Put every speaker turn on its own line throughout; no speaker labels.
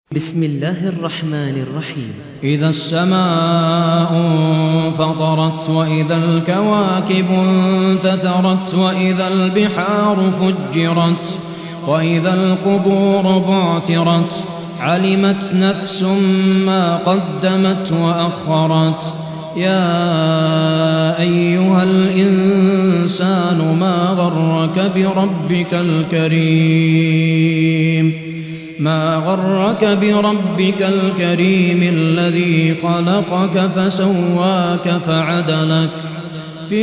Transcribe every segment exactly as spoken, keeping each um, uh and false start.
بسم الله الرحمن الرحيم.
إذا السماء انفطرت وإذا الكواكب انتثرت وإذا البحار فجرت وإذا القبور بعثرت علمت نفس ما قدمت وأخرت. يا أيها الإنسان ما غرك بربك الكريم ما غرك بربك الكريم الذي خلقك فسواك فعدلك في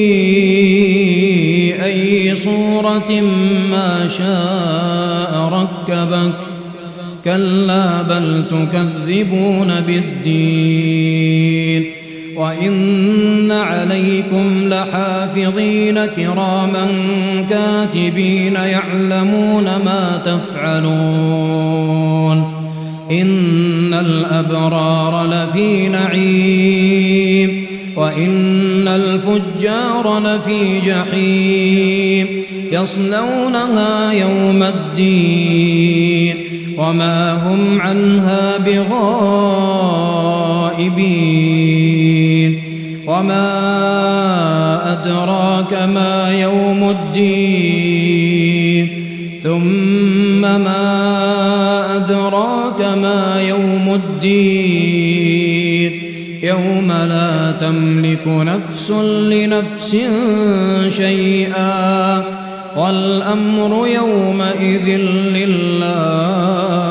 أي صورة ما شاء ركبك. كلا بل تكذبون بالدين وإن عليكم لحافظين كراما كاتبين يعلمون ما تفعلون. إن الأبرار لفي نعيم وإن الفجار لفي جحيم يصلونها يوم الدين وما هم عنها بغائبين. وما أدراك ما يوم الدين ثم ما أدراك ما يوم الدين يوم لا تملك نفس لنفس شيئا والأمر يومئذ لله.